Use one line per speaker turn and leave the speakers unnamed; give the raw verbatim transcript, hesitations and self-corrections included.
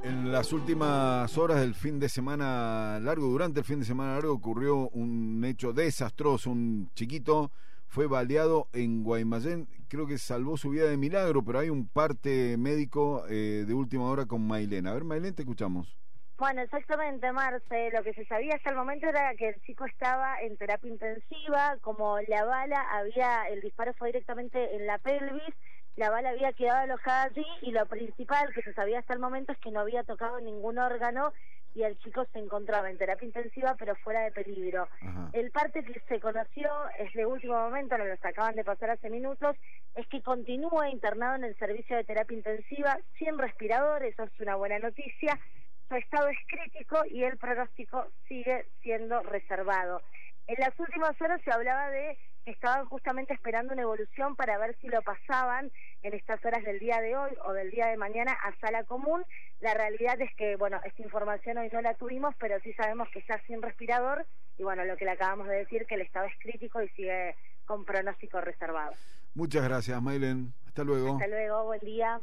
En las últimas horas del fin de semana largo, durante el fin de semana largo, ocurrió un hecho desastroso. Un chiquito fue baleado en Guaymallén, creo que salvó su vida de milagro, pero hay un parte médico eh, de última hora con Mailén. A ver, Mailén, te escuchamos.
Bueno, exactamente, Marce. Lo que se sabía hasta el momento era que el chico estaba en terapia intensiva. Como la bala había, el disparo fue directamente en la pelvis, la bala había quedado alojada allí, y lo principal que se sabía hasta el momento es que no había tocado ningún órgano y el chico se encontraba en terapia intensiva pero fuera de peligro. Ajá. El parte que se conoció es de último momento, nos lo acaban de pasar hace minutos, es que continúa internado en el servicio de terapia intensiva sin respirador. Eso es una buena noticia. Su estado es crítico y el pronóstico sigue siendo reservado. En las últimas horas se hablaba de que estaban justamente esperando una evolución para ver si lo pasaban en estas horas del día de hoy o del día de mañana a sala común. La realidad es que, bueno, esta información hoy no la tuvimos, pero sí sabemos que está sin respirador y, bueno, lo que le acabamos de decir, que el estado es crítico y sigue con pronóstico reservado.
Muchas gracias, Mailén. Hasta luego.
Hasta luego, buen día.